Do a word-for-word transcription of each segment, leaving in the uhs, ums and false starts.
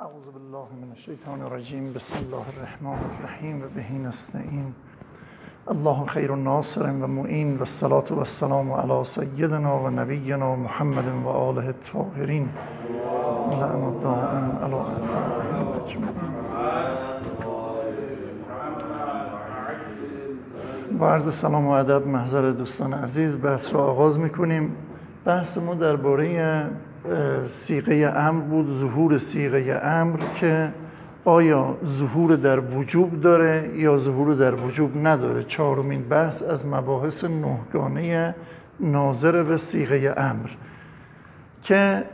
اعوذ بالله من الشیطان الرجیم. بسم الله الرحمن الرحیم و به نستعین. الله خیر ناصر و معین و الصلاة و السلام علی سیدنا و نبینا محمد و آله الطاهرین لعنت دائم علی اعدائهم اجمعین. با عرض سلام و ادب محضر دوستان عزیز بحث را آغاز میکنیم. بحث ما درباره صیغه امر بود، ظهور صیغه امر، که آیا ظهور در وجوب داره یا ظهور در وجوب نداره. چهارمین بحث از مباحث نهگانه ناظر به صیغه امر که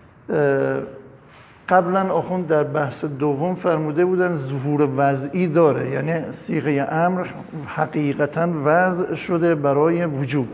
قبلا آخوند در بحث دوم فرموده بودن ظهور وضعی داره، یعنی صیغه امر حقیقتا وضع شده برای وجوب.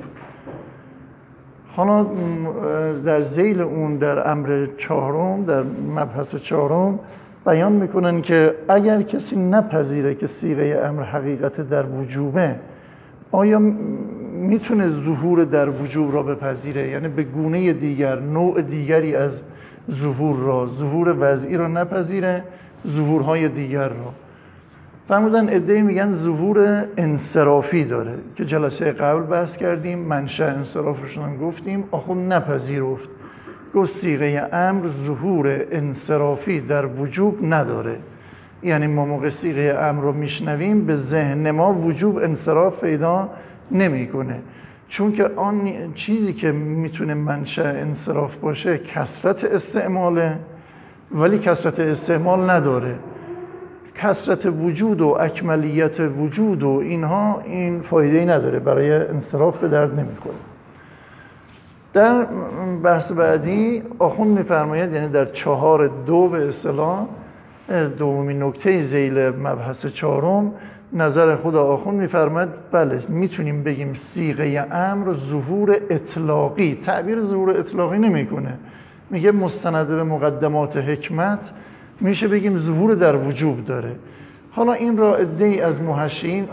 حالا در ذیل اون در امر چهارم، در مبحث چهارم بیان میکنن که اگر کسی نپذیره که صیغه امر حقیقت در وجوبه، آیا میتونه ظهور در وجوب را بپذیره؟ یعنی به گونه دیگر، نوع دیگری از ظهور را، ظهور وضعی را نپذیره، ظهورهای دیگر را. فرمودن عده‌ای میگن ظهور انصرافی داره که جلسه قبل بحث کردیم، منشأ انصرافشون گفتیم. آخوند نپذیرفت، گفت صیغه امر ظهور انصرافی در وجوب نداره. یعنی ما موقع صیغه امر رو میشنویم به ذهن ما وجوب انصراف پیدا نمیکنه، چون که آن چیزی که میتونه منشأ انصراف باشه کثرت استعماله، ولی کثرت استعمال نداره. کثرت وجود و اکملیت وجود و اینها این فایده‌ای نداره، برای انصراف به درد نمی‌خوره. در بحث بعدی آخوند می‌فرماید، یعنی در چهار دو به اصطلاح دومین نکته ذیل مبحث چهارم، نظر خود آخوند می‌فرماید بله میتونیم بگیم صیغه امر ظهور اطلاقی، تعبیر ظهور اطلاقی نمی‌کنه، میگه مستند به مقدمات حکمت، میشه بگیم ظهور در وجوب داره. حالا این را عده‌ای از محشین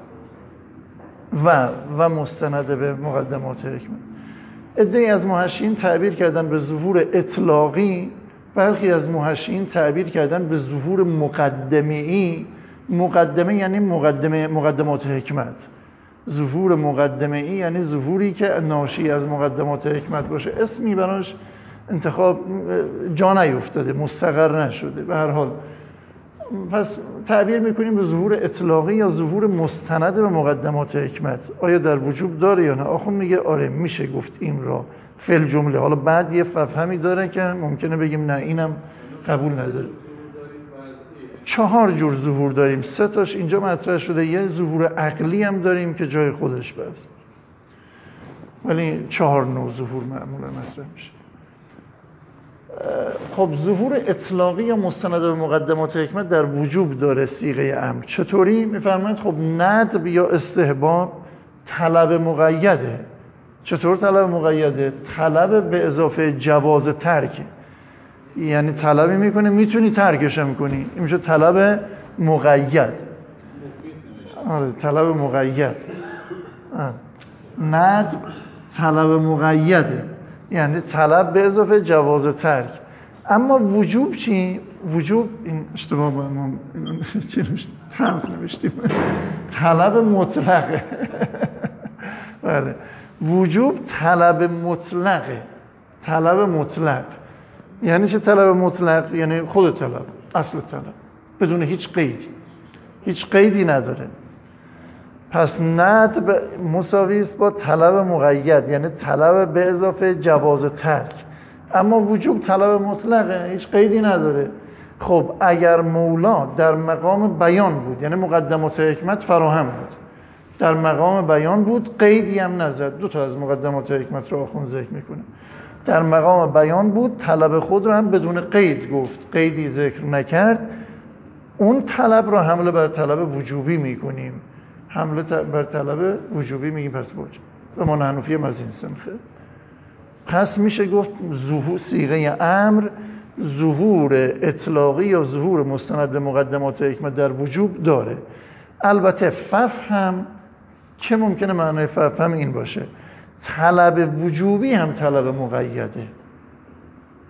و و مستند به مقدمات حکمت، عده‌ای از محشین تعبیر کردن به ظهور اطلاقی، برخی از محشین تعبیر کردن به ظهور مقدمه‌ای. مقدمه یعنی مقدمه مقدمات حکمت. ظهور مقدمه‌ای یعنی ظهوری که ناشی از مقدمات حکمت باشه. اسمی براش انتخاب جا نیفتاده، مستقر نشده. به هر حال پس تعبیر میکنیم به ظهور اطلاقی یا ظهور مستند به مقدمات حکمت. آیا در وجوب داره یا نه؟ آخوند میگه آره میشه گفت این را فعل جمله. حالا بعد یه فهمی داره که ممکنه بگیم نه اینم قبول نداره. چهار جور ظهور داریم، سه تاش اینجا مطرح شده، یه ظهور عقلی هم داریم که جای خودش بس، ولی چهار نوع ظهور معمولا مطرح میشه. خب ظهور اطلاقی یا مستند به مقدمات حکمت در وجوب داره صیغه امر. چطوری؟ میفرمایند خب ندب یا استحباب طلب مقیده. چطور طلب مقیده؟ طلب به اضافه جواز ترک، یعنی طلبی میکنه میتونی ترکش هم کنی، این میشه طلب مقید. آره طلب مقید. ندب طلب مقیده، یعنی طلب به اضافه جواز ترک. اما وجوب چی؟ وجوب این اشتباه با ما چی نوشتیم؟ تلخ نوشتیم. طلب مطلقه. بله وجوب طلب مطلقه. طلب مطلق یعنی چه طلب مطلق؟ یعنی خود طلب، اصل طلب، بدون هیچ قید، هیچ قیدی نداره. پس ندب مساوی است با طلب مقید، یعنی طلب به اضافه جواز ترک. اما وجوب طلب مطلقه، هیچ قیدی نداره. خب اگر مولا در مقام بیان بود، یعنی مقدمات حکمت فراهم بود، در مقام بیان بود، قیدی هم نزد. دو تا از مقدمات حکمت رو آخوند ذکر میکنه. در مقام بیان بود، طلب خود رو هم بدون قید گفت، قیدی ذکر نکرد. اون طلب رو حمله بر طلب وجوبی میکنیم، حمله بر طلب وجوبی میگیم پس وجوب. و ما حنفی مزین سنخه. پس میشه گفت ظهور صیغه امر ظهور اطلاقی یا ظهور مستند به مقدمات حکمت در وجوب داره. البته ففهم که ممکنه معنای ففهم این باشه، طلب وجوبی هم طلب مقیده.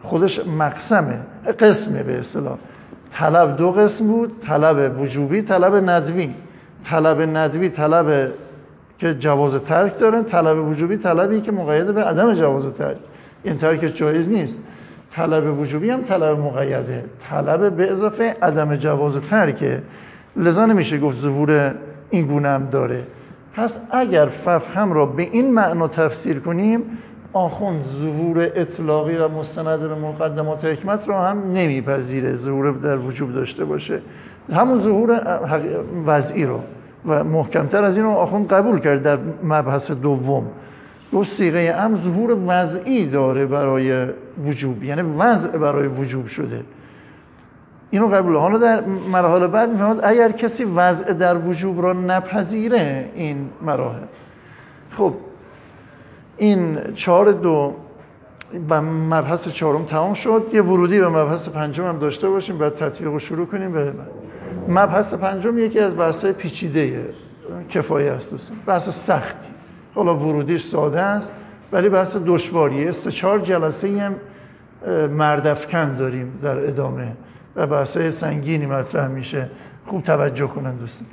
خودش مقسمه، قسمه به اصطلاح. طلب دو قسم بود، طلب وجوبی، طلب ندبی. طلب ندبی طلب که جواز ترک داره، طلب وجوبی طلبی که مقید به عدم جواز ترک، این ترکش جایز نیست. طلب وجوبی هم طلب مقیده، طلب به اضافه عدم جواز ترکه، لذا نمیشه گفت ظهور این گونه هم داره. پس اگر ففهم را به این معنا تفسیر کنیم، آخوند ظهور اطلاقی و مستند به مقدمات حکمت را هم نمیپذیره ظهور در وجوب داشته باشه، همون ظهور وضعی رو و محکمتر از این رو آخوند قبول کرد در مبحث دوم. دو صیغه امر ظهور وضعی داره برای وجوب، یعنی وضع برای وجوب شده، اینو قبول. حالا در مراحل بعد میفهمد اگر کسی وضع در وجوب را نپذیره این مراحل. خب این چهار دو و مبحث چهارم تمام شد. یه ورودی به مبحث پنجم هم داشته باشیم، بعد تطبیق رو شروع کنیم. به مبحث پنجم یکی از بحث‌های پیچیده کفایه است دوستان، بحث سختی. حالا ورودیش ساده است ولی بحث دشواریه. سه چهار جلسه هم مردفکن داریم در ادامه و بحث‌های سنگینی مطرح میشه، خوب توجه کنن دوستان.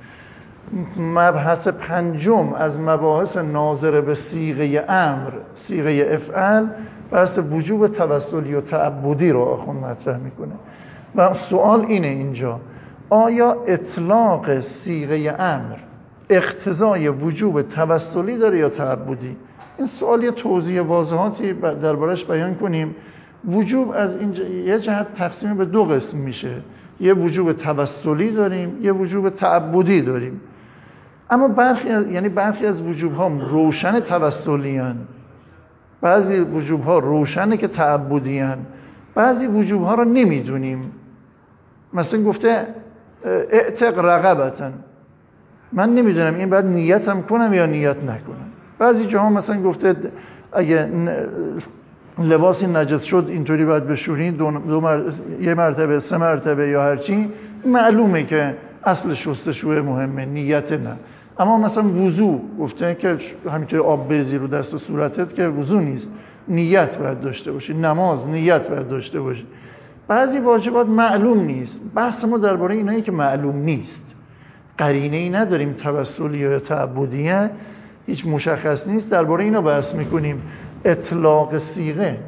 مبحث پنجم از مباحث ناظر به صیغه امر، صیغه افعل، بحث وجوب توسلی و تعبدی رو آخوند مطرح میکنه و سوال اینه اینجا، آیا اطلاق صیغه امر اقتضای وجوب توسلی داره یا تعبدی؟ این سوال یه توضیح واضحاتی دربارش بیان کنیم. وجوب از اینجا یه جهت تقسیم به دو قسم میشه، یه وجوب توسلی داریم، یه وجوب تعبدی داریم. اما برخی از یعنی برخی از وجوب ها روشن توسلی ان، بعضی وجوب ها روشنه که تعبدی ان، بعضی وجوب ها رو نمیدونیم. مثلا گفته اعتق رقبتن، من نمیدونم این بعد نیتم کنم یا نیت نکنم. بعضی جاها مثلا گفته اگه لباسی نجس شد اینطوری باید بشورین، دو, دو مر... یه مرتبه، سه مرتبه یا هرچی، معلومه که اصل شستشوی مهمه، نیت نه. اما مثلا وضو گفته که همینطور آب بریزی رو دست و صورتت که وضو نیست، نیت باید داشته باشی. نماز نیت باید داشته باشی. بعضی واجبات معلوم نیست. بحث ما درباره اینایی که معلوم نیست، قرینه‌ای نداریم، توسلی یا تعبدیه هیچ مشخص نیست، درباره اینا بحث میکنیم. اطلاق صیغه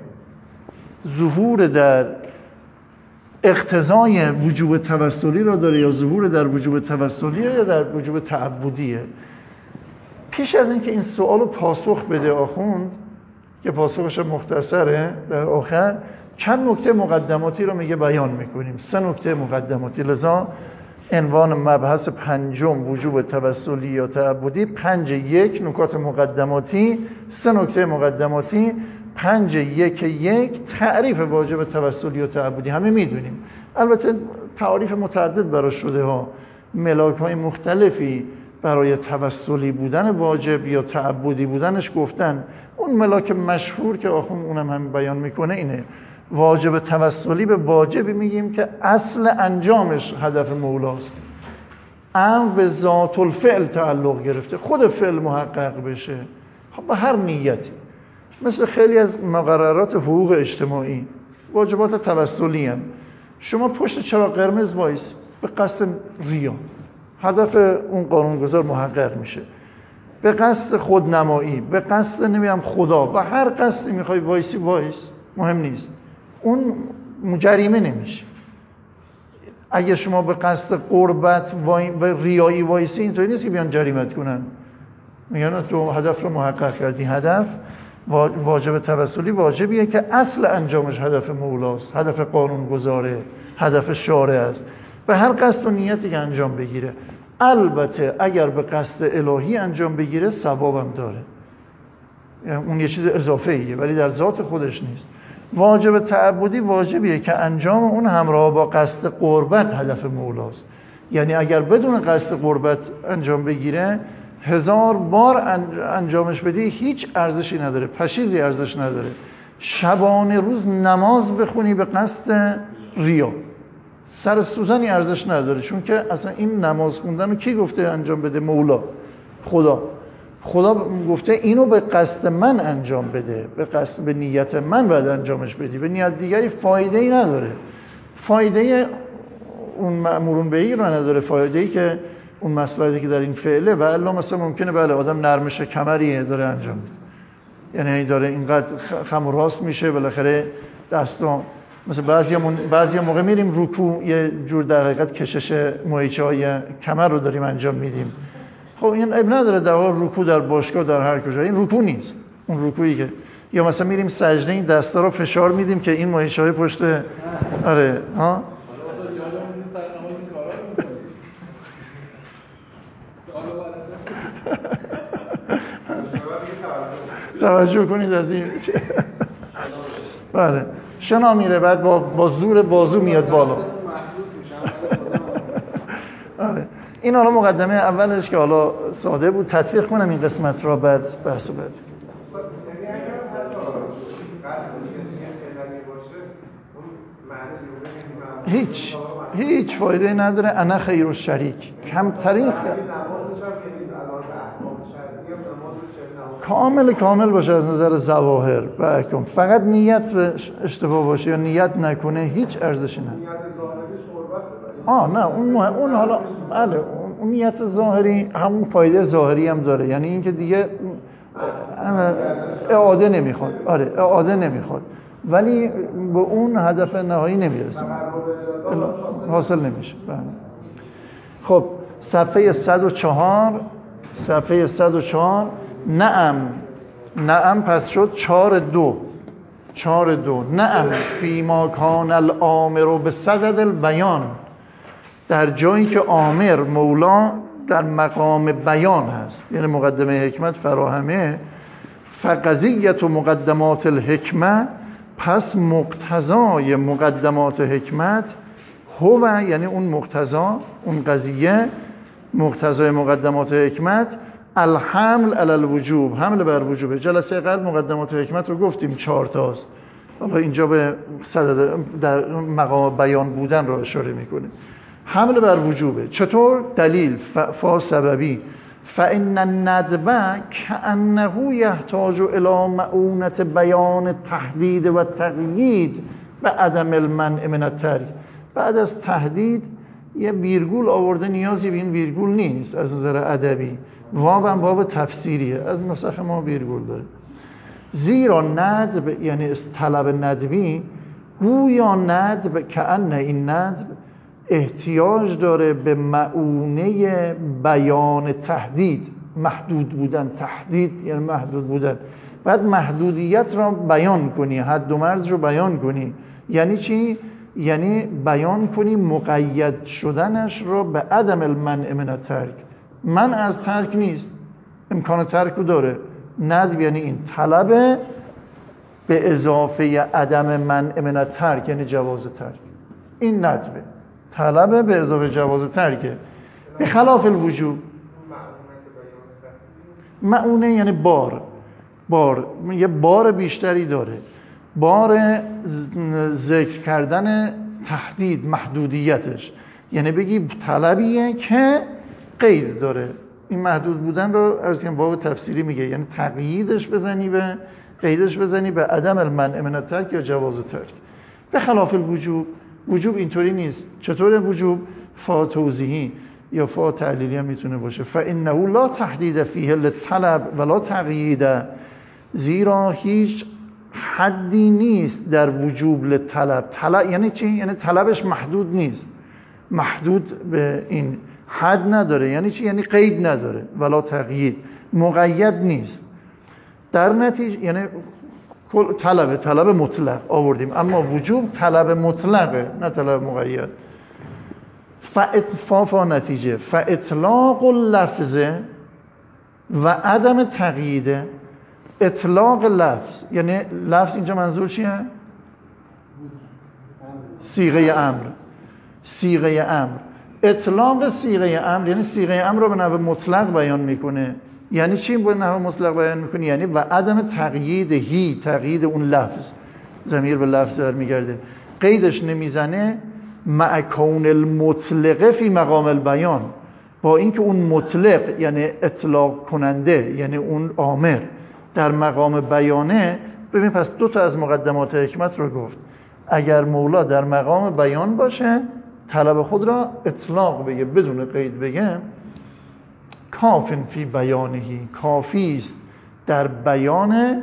ظهور در اقتضای وجوب توسلی را داره یا ظهور در وجوب توسلی یا در وجوب تعبدیه؟ پیش از اینکه این سوالو پاسخ بده آخوند، که پاسخش مختصره در آخر، چند نکته مقدماتی رو میگه بیان میکنیم، سه نکته مقدماتی. لذا عنوان مبحث پنجم وجوب توسلی یا تعبدی، پنج یک نکات مقدماتی، سه نکته مقدماتی، پنج یک یک تعریف واجب توسلی یا تعبدی. همه میدونیم، البته تعریف متعدد براش شده ها، ملاک های مختلفی برای توسلی بودن واجب یا تعبدی بودنش گفتن. اون ملاک مشهور که آخوند اونم هم بیان میکنه اینه، واجب توسلی به واجبی میگیم که اصل انجامش هدف مولاست، امر به ذات الفعل تعلق گرفته، خود فعل محقق بشه با هر نیتی. مثل خیلی از مقررات حقوق اجتماعی واجبات توسلی هستند. شما پشت چراغ قرمز وایس به قصد ریا، هدف اون قانونگذار محقق میشه. به قصد خودنمایی، به قصد نمیم خدا و هر قصدی میخوای وایسی وایس، مهم نیست، اون جریمه نمیشه. اگه شما به قصد قربت وای... به ریایی وایسی، اینطوری نیست که بیان جریمت کنن، میگن تو هدف رو محقق کردی. هدف واجب توسلی واجبیه که اصل انجامش هدف مولاست، هدف قانونگذاره، هدف شارع است، به هر قصد و نیتی که انجام بگیره. البته اگر به قصد الهی انجام بگیره ثوابم داره، یعنی اون یه چیز اضافه ایه ولی در ذات خودش نیست. واجب تعبدی واجبیه که انجام اون همراه با قصد قربت هدف مولاست، یعنی اگر بدون قصد قربت انجام بگیره، هزار بار انجامش بدی هیچ ارزشی نداره، پشیزی ارزش نداره. شبانه روز نماز بخونی به قصد ریا، سر سوزنی ارزش نداره، چون که اصلا این نماز خوندن رو کی گفته انجام بده؟ مولا، خدا. خدا گفته اینو به قصد من انجام بده، به قصد به نیت من باید انجامش بدی، به نیت دیگری فایده ای نداره. فایده اون مأمورون بهی رو نداره، فایده ای که اون مصلحتی که در این فعله. و الا مثلا ممکنه بله آدم نرمش کمری داره انجام میده، یعنی داره اینقدر خم و راست میشه بالاخره دستا، مثلا بعضی بعضی موقع میریم رکوع یه جور در حقیقت کشش ماهیچه‌های کمر رو داریم انجام میدیم. خب این عیب نداره در واقع رکوع در باشگاه در هر کجا، این رکوع نیست. اون رکوعی که یا مثلا میریم سجده این دستا رو فشار میدیم که این ماهیچه‌های پشت آره ها توجه کنید از این بله شنا میره بعد با, با زور بازو میاد بالا. آره این حالا مقدمه اولش که حالا ساده بود، تطبیق کنم این قسمت را بعد بحث و بعد هیچ هیچ فایده نداره. انا خیر الشریک کمترین خیر کامل کامل باشه از نظر ظواهر و احکام، فقط نیت اشتباه باشه یا نیت نکنه هیچ ارزشی نداره. آه نه اون اون حالا بله اون نیت ظاهری همون فایده ظاهری هم داره، یعنی اینکه دیگه اعاده نمیخواد. آره اعاده نمیخواد ولی به اون هدف نهایی نمیرسه، حاصل نمیشه. خب صفحه صد و چهار صفحه صد و چهار نعم نعم پس شد چهار دو چهار دو نعم فیما کان الامر به صدد البیان، در جایی که آمر مولا در مقام بیان هست، یعنی مقدمه حکمت فراهمه. فقضیت و مقدمات الحکمه، پس مقتضای مقدمات حکمت هو، یعنی اون مقتضا اون قضیه مقتضای مقدمات حکمت الحمل علی الوجوب، حمل بر وجوبه. جلسه قبل مقدمات حکمت رو گفتیم چهار تاست، حالا اینجا به صدد در مقام بیان بودن رو اشاره میکنه. حمل بر وجوبه. چطور؟ دلیل فا سببی. فإن الندب كأنه يحتاج إلى مؤونة بیان التحدید و تقیید به عدم المنع من الترک. بعد از تهدید یه ویرگول آورده، نیازی به این ویرگول نیست از نظر ادبی، واو هم واو تفسیریه، از نسخ ما ویرگول داره. زیرا ندب یعنی طلب ندبی، گویا ندب کأن این ندب احتیاج داره به مؤونه بیان تهدید، محدود بودن. تهدید یعنی محدود بودن، بعد محدودیت را بیان کنی، حد و مرز رو بیان کنی. یعنی چی؟ یعنی بیان کنی مقید شدنش رو به عدم المنع من الترک. من از ترک نیست، امکان ترک رو داره. ندب یعنی این طلب به اضافه عدم منع من الترک، یعنی جواز ترک. این ندبه، طلب به اضافه جواز ترکه. به خلاف الوجوب مؤونه یعنی بار بار یه بار بیشتری داره، بار ذکر کردن تحدید محدودیتش، یعنی بگی طلبیه که قید داره. این محدود بودن رو عرض کنم باب تفسیری میگه، یعنی تقییدش بزنی به قیدش بزنی به عدم المنع من الترک یا جواز ترک. به خلاف الوجوب، وجوب اینطوری نیست. چطور وجوب؟ فا توضیحی یا فا تعلیلی هم میتونه باشه. فانه لا تحدید فیه للطلب ولا تقیید، زیرا هیچ حدی نیست در وجوب للطلب. طلب یعنی چی؟ یعنی طلبش محدود نیست، محدود به این حد نداره. یعنی چی؟ یعنی قید نداره. ولا تقیید، مقید نیست. در نتیجه یعنی طلب طلب مطلق آوردیم، اما وجوب طلب مطلقه نه طلب مقید. فا نتیجه فاطلاق اللفظ و عدم تقیید. اطلاق لفظ یعنی لفظ اینجا منظور چیه؟ صیغه امر. صیغه امر اطلاق صیغه امر یعنی صیغه امر رو به نحو مطلق بیان میکنه. یعنی چی به نحو مطلق بیان میکنه؟ یعنی و عدم تقیید هی، تقیید اون لفظ، ضمیر به لفظ برمیگرده، قیدش نمیزنه. مع کون المطلقه فی مقام البیان، با اینکه اون مطلق یعنی اطلاق کننده یعنی اون آمر در مقام بیانه. ببین پس دو تا از مقدمات حکمت رو گفت. اگر مولا در مقام بیان باشه طلب خود را اطلاق بگه بدون قید بگه، کافن فی بیانهی، کافی است در بیان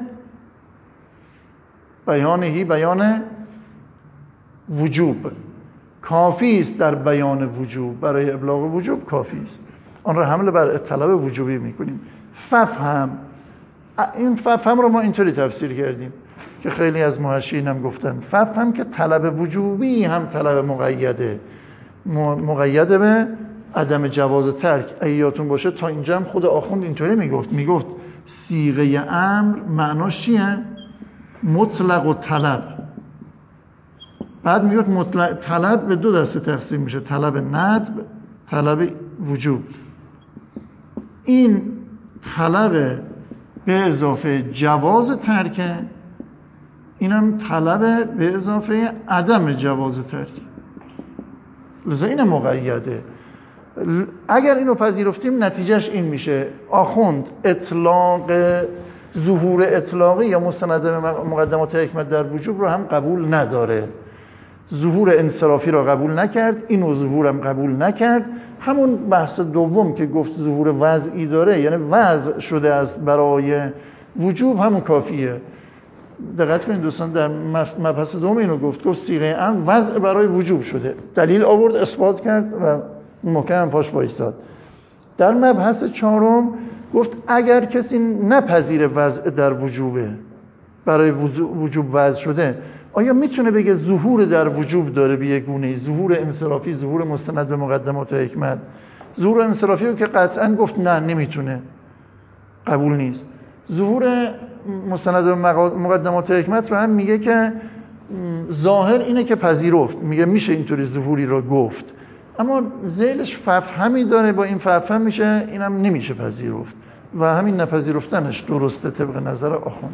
بیانهی بیان وجوب، کافی است در بیان وجوب، برای ابلاغ وجوب کافی است. آن را حمل بر طلب وجوبی میکنیم. ففهم، این ففهم رو ما اینطوری تفسیر کردیم که خیلی از محشیین هم گفتن ففهم که طلب وجوبی هم طلب مقیده، مقیده به عدم جواز ترک. اگه یادتون باشه تا اینجا هم خود آخوند اینطوری میگفت، میگفت صیغه امر معناش چیه؟ مطلق و طلب. بعد میگفت مطلق طلب به دو دسته تقسیم میشه، طلب ندب، طلب وجوب. این طلب به اضافه جواز ترکه، اینم طلب به اضافه عدم جواز ترکه، لذا این مقیده. اگر اینو پذیرفتیم نتیجهش این میشه آخوند اطلاق ظهور اطلاقی یا مستند مقدمات حکمت در وجوب رو هم قبول نداره. ظهور انصرافی رو قبول نکرد، اینو ظهورم قبول نکرد. همون بحث دوم که گفت ظهور وضعی داره، یعنی وضع شده است برای وجوب، همون کافیه. دقت کنید دوستان، در مبحث دوم اینو گفت، گفت صیغه امر وضع برای وجوب شده، دلیل آورد، اثبات کرد و محکم پاش وایساد. در مبحث چهارم گفت اگر کسی نپذیره وضع در وجوبه، برای وجوب وضع شده، آیا میتونه بگه ظهور در وجوب داره به یک گونه‌ای، ظهور انصرافی، ظهور مستند به مقدمات حکمت؟ ظهور انصرافی رو که قطعا گفت نه نمیتونه، قبول نیست. ظهور مستند به مقدمات حکمت رو هم میگه که ظاهر اینه که پذیرفت، میگه میشه اینطوری ظهوری رو گفت، اما ذیلش ففهمی داره، با این ففهم میشه اینم نمیشه پذیرفت و همین نپذیرفتنش درسته طبق نظر آخوند.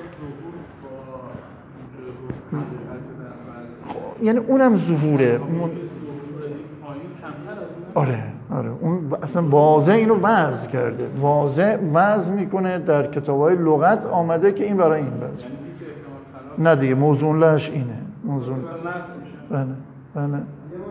یعنی اونم ظهوره. آره آره اون اصلا واضح اینو وضع کرده، واضح وضع میکنه، در کتاب‌های لغت آمده که این برای این وضع. نه دیگه موضوع لهش اینه، موضوع بله بله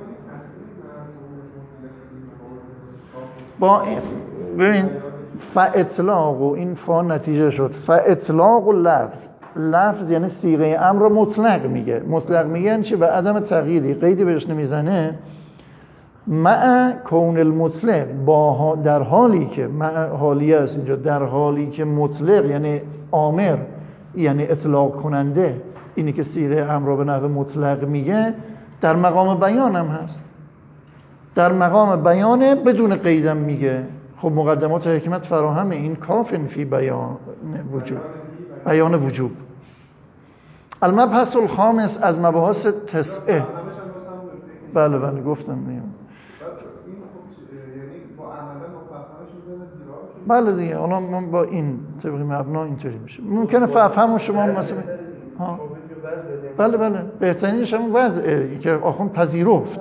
با ببین فاطلاق و این فا نتیجه شد. فاطلاق و لفظ، لفظ یعنی صیغه امر رو مطلق میگه. مطلق میگه یعنی چی؟ به عدم تقییدی، قیدی بهش نمیزنه. مع کون المطلق، با در حالی که مع حالیه است اینجا، در حالی که مطلق یعنی آمر یعنی اطلاق کننده، اینی که صیغه امر رو به نحو مطلق میگه، در مقام بیان هم هست. در مقام بیانه بدون قیدم میگه. خب مقدمات حکمت فراهمه، این کافن فی بیان وجوب، بیان وجوب. المبحث الخامس از مباحث تسعه. بله بله گفتم میام. بله دیگه، حالا من با این طبق مبنا اینطوری میشه. ممکنه فهم شما مثلا ها بله بله بهترینش هم وضعه که آخوند پذیرفت.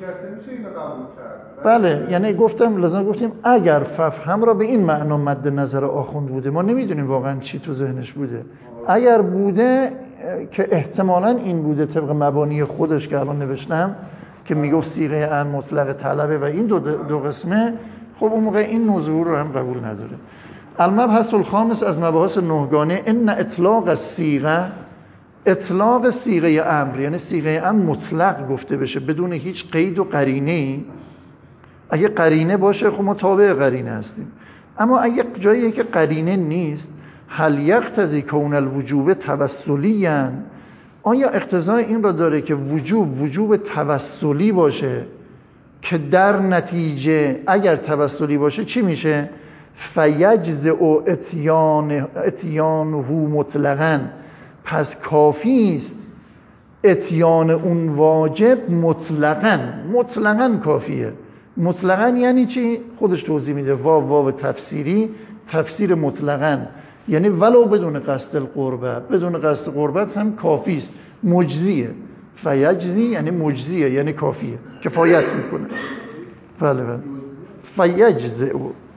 بله یعنی گفتم لازم گفتیم اگر ففهم را به این معنا مد نظر آخوند بوده، ما نمیدونیم واقعا چی تو ذهنش بوده. اگر بوده که احتمالاً این بوده طبق مبانی خودش که الان نوشتم که میگفت صیغه امر مطلق طلبه و این دو, دو قسمه، خب اون موقع این موضوع رو هم قبول نداره. المبحث الخامس از مباحث نهگانه، ان اطلاق الصیغه، اطلاق صیغه امر یعنی صیغه امر مطلق گفته بشه بدون هیچ قید و قرینه‌ای. اگه قرینه باشه خب ما تابع قرینه هستیم، اما اگه جایی که قرینه نیست، هل یقتضی کون الوجوب توسلیاً، آیا اقتضای این را داره که وجوب وجوب توسلی باشه که در نتیجه اگر توسلی باشه چی میشه؟ فیجزع اتیان اتیانه مطلقاً، پس کافی است اتیان اون واجب مطلقاً، مطلقاً کافیه. مطلقاً یعنی چی؟ خودش توضیح میده. واو واو تفسیری، تفسیر مطلقاً یعنی ولو بدون قصد القربه، بدون قصد قربت هم کافی است، مجزیه. فیجزی یعنی مجزیه، یعنی کافیه، کفایت میکنه. بله بله فیجزع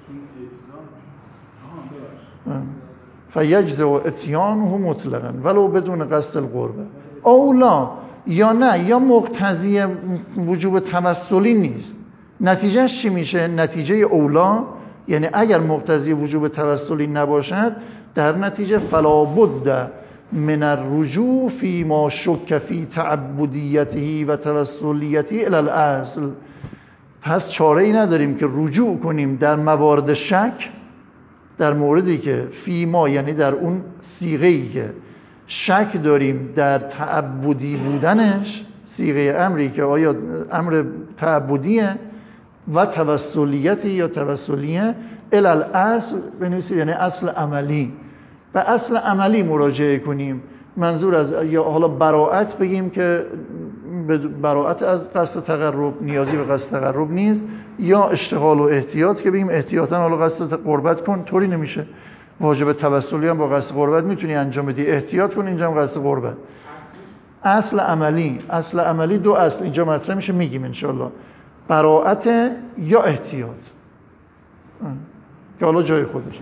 فیجزع اتیانه مطلقا ولو بدون قصد القربه. اولا یا نه، یا مقتضی وجوب توسلی نیست. نتیجهش چی میشه؟ نتیجه اولا یعنی اگر مقتضی وجوب توسلی نباشد، در نتیجه فلا بد من الرجوع فی ما شک فی تعبدیته و توسلیته الی الاصل. پس چاره ای نداریم که رجوع کنیم در موارد شک، در موردی که فی ما یعنی در اون صیغه‌ای که شک داریم در تعبدی بودنش، صیغه امری که آیا امر تعبدیه و توسلیتی یا توسلیه، الی الاصل بنویسید یعنی اصل عملی، به اصل عملی مراجعه کنیم. منظور از یا حالا براءت بگیم که براءت از قصد تقرب، نیازی به قصد تقرب نیست، یا اشتغال و احتیاط که بگیم احتیاطاً حالا قصد قربت کن، طوری نمیشه. واجب توسلی هم با قصد قربت میتونی انجام بدی، احتیاط کن، اینجا هم قصد قربت. اصل عملی، اصل عملی دو اصل اینجا مطرح میشه، میگیم انشالله براءت یا احتیاط که حالا جای خودش.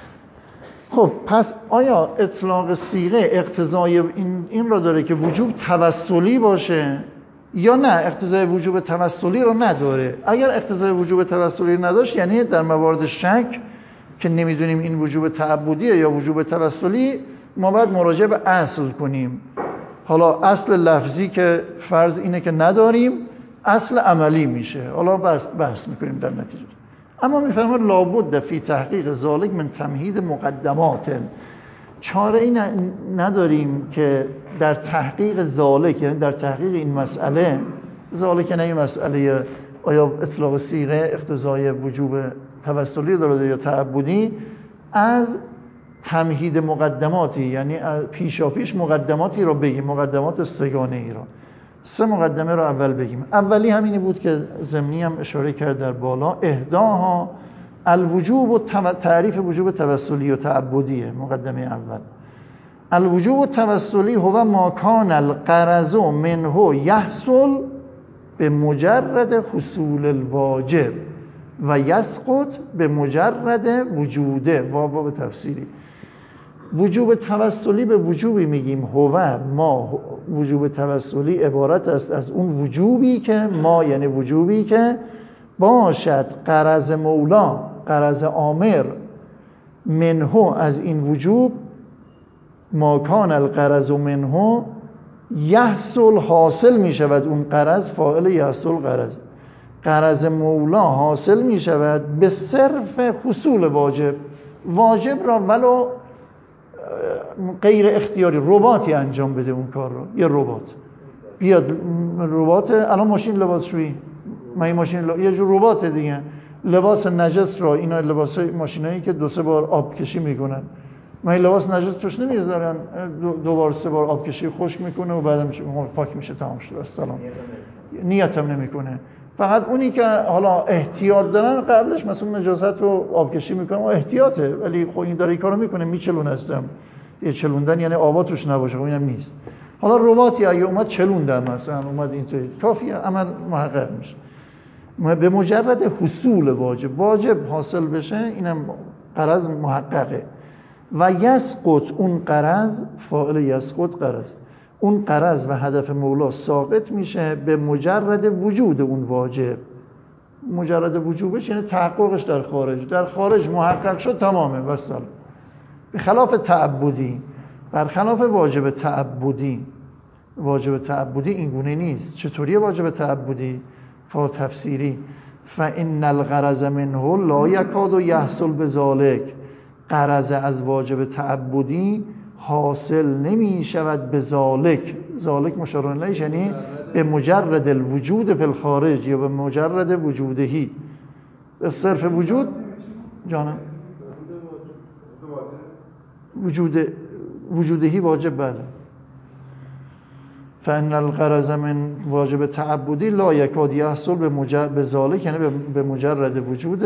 خب پس آیا اطلاق صیغه اقتضای این, این را داره که وجوب توسلی باشه یا نه اقتضای وجوب توسلی را نداره؟ اگر اقتضای وجوب توسلی را نداشت یعنی در موارد شک که نمیدونیم این وجوب تعبدیه یا وجوب توسلی، ما باید مراجعه به اصل کنیم. حالا اصل لفظی که فرض اینه که نداریم، اصل عملی میشه، حالا بحث, بحث میکنیم در نتیجه. اما میفرماید لابد فی تحقیق ذالک من تمهید مقدمات. چاره ای نداریم که در تحقیق ذالک، یعنی در تحقیق این مسئله، ذالک نه این مسئله آیا اطلاق صیغه اقتضای وجوب توسلی داره یا تعبدی، از تمهید مقدماتی یعنی پیشا پیش مقدماتی رو بگیم، مقدمات سگانه ای را. سه مقدمه رو اول بگیم. اولی همینی بود که ضمنی هم اشاره کرد در بالا، احداها الوجوب و تعریف وجوب توسلی و تعبدیه. مقدمه اول الوجوب و توسلی هو ما کان الغرض منه یحصل به مجرد حصول الواجب و یسقط به مجرد وجوده. واو به تفسیری وجوب توسلی به وجوبی میگیم هو ما، وجوب توسلی عبارت است از اون وجوبی که ما یعنی وجوبی که باشد غرض مولا، غرض آمر، منه از این وجوب، ما کان الغرض منه یحصل حاصل میشود، اون غرض فاعل یحصل غرض، غرض مولا حاصل میشود به صرف حصول واجب. واجب را ولو غیر اختیاری رباتی انجام بده اون کار رو، یه ربات بیاد، ربات الان ماشین لباسشویی، من این ماشین ل... یه جور ربات دیگه، لباس نجس را، اینا لباس ماشینایی که دو سه بار آب کشی میکنن، من این لباس نجس توش نمیذارن، دو, دو بار سه بار آب کشی خشک میکنه و بعدم پاک میشه، تمام شد السلام. نیتم نمیکنه، فقط اونی که حالا احتیاط دارن قبلش مثلا نجاست رو آب کشی میکنه و احتیاطه، ولی خب این داره این کارو میکنه، میچلونه استم. یه چلوندن یعنی آبا توش نباشه، خب اینم نیست. حالا رباطی اگه اومد چلوندن مثلا اومد اینطوری کافیه، عمل محقق میشه. به مجرد حصول واجب، واجب حاصل بشه اینم غرض محققه. و یسقط، اون غرض فاعل یسقط غرض، اون غرض و هدف مولا ساقط میشه به مجرد وجود اون واجب. مجرد وجوبش یعنی تحققش در خارج، در خارج محقق شد تمامه وصل. به خلاف تعبدی، برخلاف واجب تعبدی، واجب تعبدی این گونه نیست. چطوری واجب تعبدی؟ فا تفسیری فإن الغرض منه لا یکاد یحصل بذالک. غرض از واجب تعبدی حاصل نمی شود به ذالک. ذالک مشار الیه یعنی به مجرد الوجود فی الخارج یا به مجرد وجودهی، به صرف وجود. جانم وجود وجودهی واجب بله. فإن الغرض من واجب تعبدی لا یکاد یحصل به مجرد به ذالک یعنی به مجرد وجود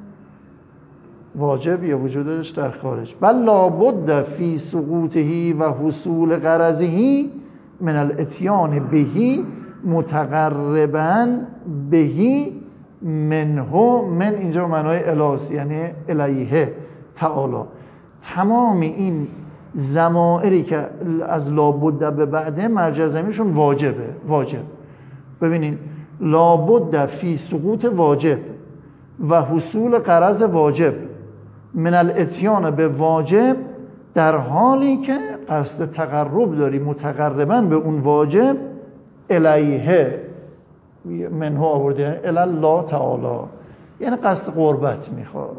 واجب یا وجودش در خارج. بل لابد فی سقوطه و حصول غرضه من الاتیان بهی متقربا بهی منهو، من اینجا معنای الاست، یعنی الیه تعالی. تمام این ضمائری که از لابد به بعده مرجع ضمیرشون واجبه. واجب ببینید، لابد فی سقوط واجب و حصول غرض واجب من الاتیان به واجب، در حالی که قصد تقرب داری متقربا به اون واجب، الیه منهو آورده الی الله تعالی، یعنی قصد قربت میخواد.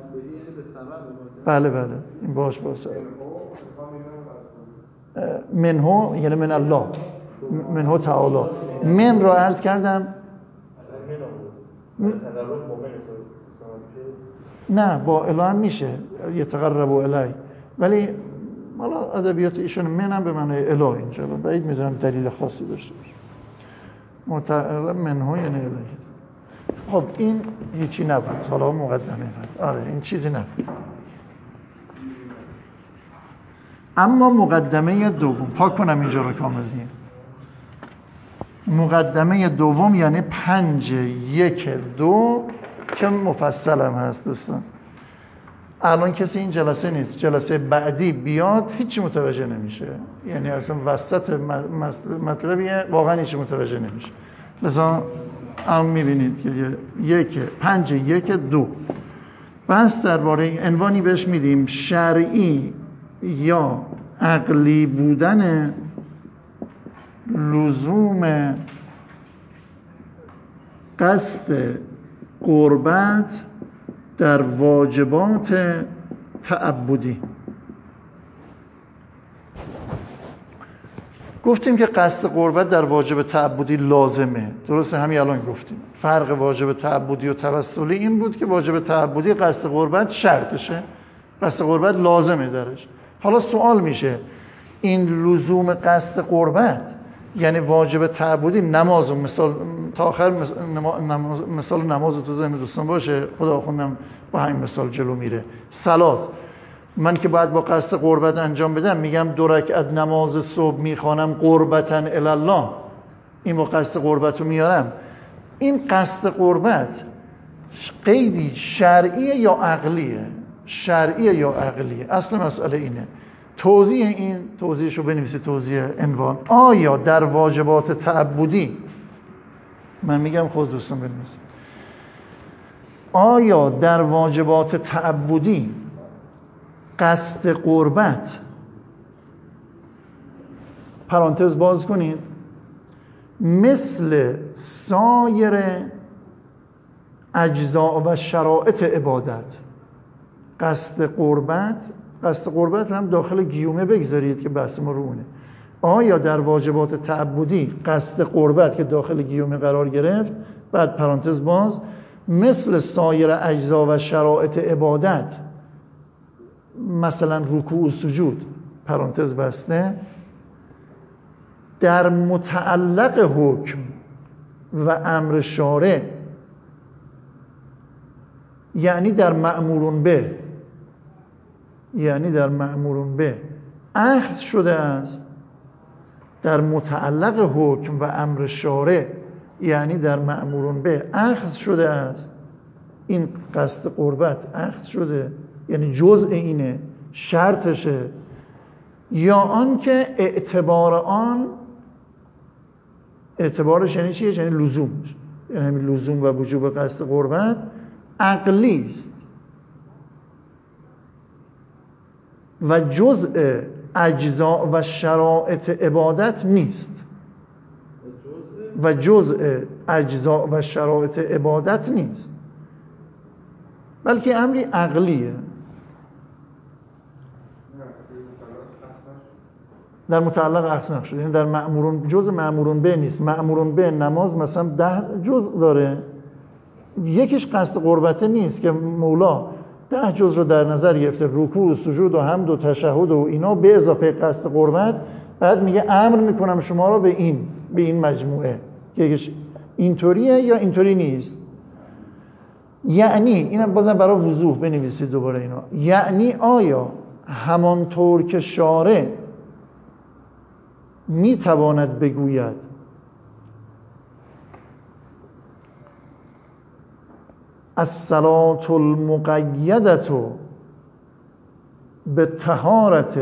بله بله این باش باشه. منهو یعنی من الله، منهو تعالی. من را عرض کردم نه با اله هم میشه یتقرب الی، ولی حالا ادبیات ایشون منم به معنی اله اینجا، بعید میدونم دلیل خاصی داشته باشه. متقرب منهو یعنی اله. خب این هیچی نبود، حالا مقدمه بود. آره این چیزی نبود. اما مقدمه دوم، پاک کنم اینجا رو کامل دیم. مقدمه دوم یعنی پنج یک دو که مفصل هم هست دوستان. الان کسی این جلسه نیست، جلسه بعدی بیاد هیچی متوجه نمیشه، یعنی اصلا وسط مطلبیه واقعا هیچی متوجه نمیشه. لذا هم میبینید که یک پنج یک دو بس درباره عنوانی بهش میدیم شرعی یا عقلی بودن لزوم قصد قربت در واجبات تعبدی. گفتیم که قصد قربت در واجب تعبدی لازمه، درسته؟ همین الان گفتیم فرق واجب تعبدی و توسلی این بود که واجب تعبدی قصد قربت شرطشه، قصد قربت لازمه درش. حالا سوال میشه این لزوم قصد قربت یعنی واجب تعبدی، نماز و مثال تا آخر نماز، مثال نماز تو ذهن دوستان باشه، خدا خوندم با همین مثال جلو میره. صلات من که باید با قصد قربت انجام بدم، میگم دو رکعت نماز صبح میخوانم قربتاً الی الله، این با قصد قربت رو میارم. این قصد قربت قیدی شرعیه یا عقلیه؟ شرعیه یا عقلیه؟ اصل مسئله اینه. توضیح این توضیحشو بنویسید، توضیح عنوان. آیا در واجبات تعبدی، من میگم خود دوستان بنویسید، آیا در واجبات تعبدی قصد قربت، پرانتز باز کنید، مثل سایر اجزاء و شرایط عبادت، قصد قربت، قصد قربت هم داخل گیومه بگذارید که بحث ما رو اونه. آیا در واجبات تعبدی قصد قربت که داخل گیومه قرار گرفت، بعد پرانتز باز، مثل سایر اجزا و شرایط عبادت، مثلا رکوع و سجود، پرانتز بسته، در متعلق حکم و امر شارع، یعنی در مأمورون به، یعنی در مأمورون به اخذ شده است، در متعلق حکم و امر شارع یعنی در مأمورون به اخذ شده است، این قصد قربت اخذ شده، یعنی جزء اینه، شرطشه، یا آن که اعتبار آن، اعتبارش یعنی چیه؟ یعنی لزوم، یعنی همین لزوم و وجوب قصد قربت عقلی است و جزء اجزاء و شرایط عبادت نیست، و جزء اجزاء و شرایط عبادت نیست، بلکه امری عقلیه. در متعلق اخذ نشد، یعنی در مأمورون، جزء مأمورون به نیست. مأمورون به نماز مثلا ده جزء داره، یکیش قصد قربته نیست که مولا ده جزء رو در نظر گرفته، رکوع و سجود و حمد و تشهد و اینا به اضافه قصد قربت، بعد میگه امر میکنم شما رو به این به این مجموعه که یکیش اینطوریه یا اینطوری نیست. یعنی اینم بازم برای وضوح بنویسید دوباره اینا، یعنی آیا همانطور که شارع میتواند بگوید الصلاة المقیدة به طهارت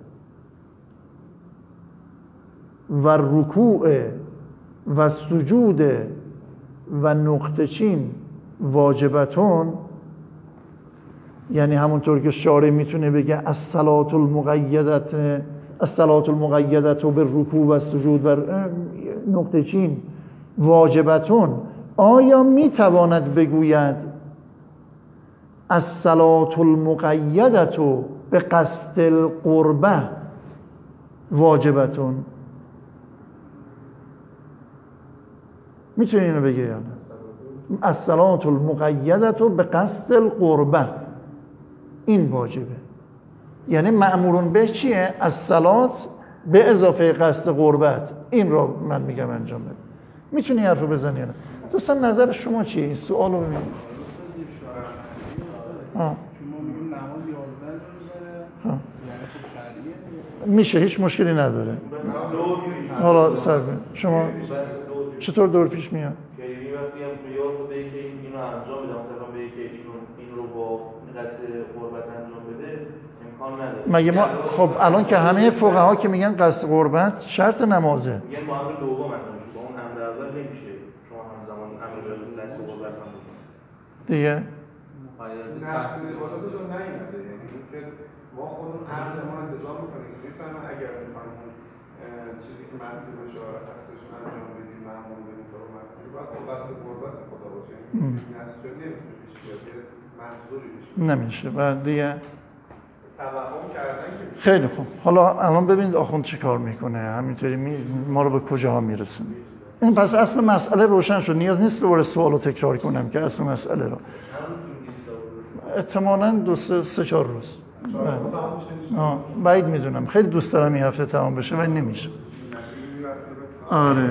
و رکوع و سجود و نقطه چین واجبتون، یعنی همونطور که شارع میتونه بگه الصلاة المقیدة الصلاة المقیدة به رکوع و سجود و نقطه چین واجبتون، آیا میتواند بگوید الصلاة المقیدة به قصد القربه واجبتون؟ میتونی اینو بگه یا نه؟ الصلاة المقیدة به قصد القربه این واجبه، یعنی مأمورون به چیه؟ الصلاة به اضافه قصد قربت، این رو من میگم انجام بده. میتونی حرف رو بزنی یا نه؟ دوستان نظر شما چیه؟ این سوال رو ببینید. ها میشه، هیچ مشکلی نداره. حالا سر شما چطور دور پیش میاد؟ که یعنی وقتی هم میاد به اینکه اینو انجام بده، مثلا به اینکه اینو این رو با قصد قربت انجام بده امکان نداره. مگه ما خب الان که همه فقها که میگن قصد قربت شرط نمازه، میگن با امر دوم انجام میشه، با اون امر اول نمیشه شما همزمان امر به قصد قربت هم بکنید دیگه. نفس قربت رو نیومده، یعنی که ما خودمون امر ما انتظار میکنیم میفهمن اگر میخوایم چیزی که من تو اشاره هستش انجام بدیم معمول بدیم تو مفهوم بعد با قصد قربت خدا باشه، این نفس نمیتونه پیش بیاد، یه منظوری پیش نمیشه. بعد دیگه توهم کردن که خیلی خوب. حالا الان ببینید آخوند چی کار میکنه، همینطوری می... ما رو به کجاها میرسونه. این پس اصل مسئله روشن شد، نیاز نیست دوباره سوالو تکرار کنم که اصل مسئله رو احتمالاً دو سه سه چهار روز آه بعید میدونم، خیلی دوست دارم این هفته تمام بشه ولی نمیشه. آره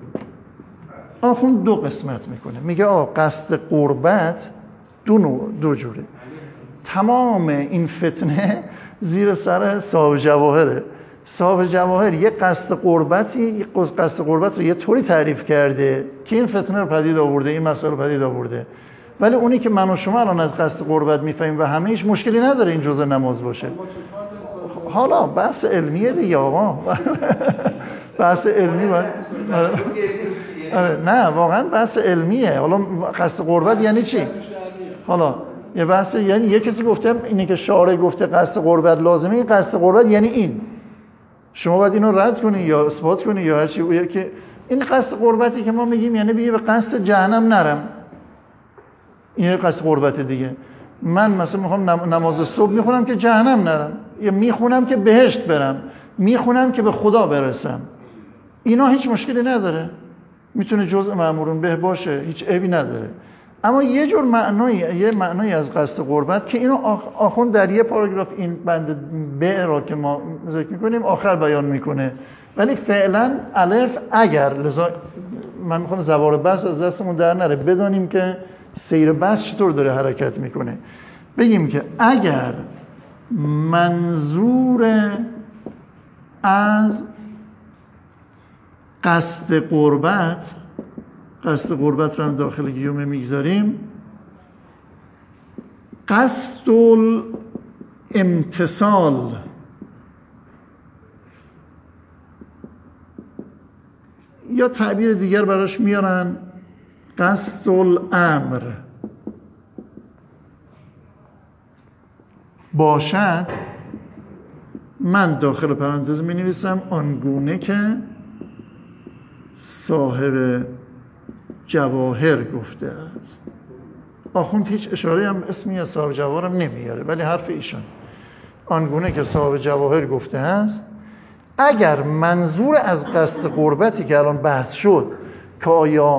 آخوند دو قسمت میکنه، میگه آه قصد قربت دو نوع دو جوره. تمام این فتنه زیر سر صاحب جواهره. صاحب جواهر یه قصد قربتی یه قصد قربت رو یه طوری تعریف کرده که این فتنه رو پدید آورده، این مسئله رو پدید آورده. ولی اونی که من و شما الان از قصد قربت میفهمیم و همه هیچ مشکلی نداره این جزء نماز باشه. حالا بحث علمیه دیگه آقا. بحث علمی باید آره نه واقعا بحث علمیه. حالا قصد قربت یعنی چی؟ حالا یه بحث، یعنی یه کسی گفته اینه که شارع گفته قصد قربت لازمه، این قصد قربت یعنی این، شما باید اینو رد کنی یا اثبات کنی یا هر چی. که این قصد قربتی که ما میگیم یعنی بیه به قصد جهنم نرم، این قصد قربت دیگه. من مثلا میخوام نماز صبح میخونم که جهنم نرم، یا میخونم که بهشت برم، میخونم که به خدا برسم، اینا هیچ مشکلی نداره، میتونه جزء مأمورون به باشه، هیچ عیبی نداره. اما یه جور معنایی یه معنایی از قصد قربت که اینو آخوند در یه پاراگراف این بند ب را که ما ذکر میکنیم آخر بیان میکنه، ولی فعلا الف اگر، لذا من میخوام زوار بحث از دستمون در نره، بدانیم که سیر بحث چطور داره حرکت میکنه. بگیم که اگر منظور از قصد قربت، قصد قربت رو هم داخل گیومه میگذاریم، قصد الامتصال یا تعبیر دیگر براش میارن قصد الامر باشد، من داخل پرانتز می نویسم آنگونه که صاحب جواهر گفته است. آخوند هیچ اشاره هم اسمی از صاحب جواهر هم نمیاره، ولی حرف ایشان آنگونه که صاحب جواهر گفته است. اگر منظور از قصد قربتی که الان بحث شد که آیا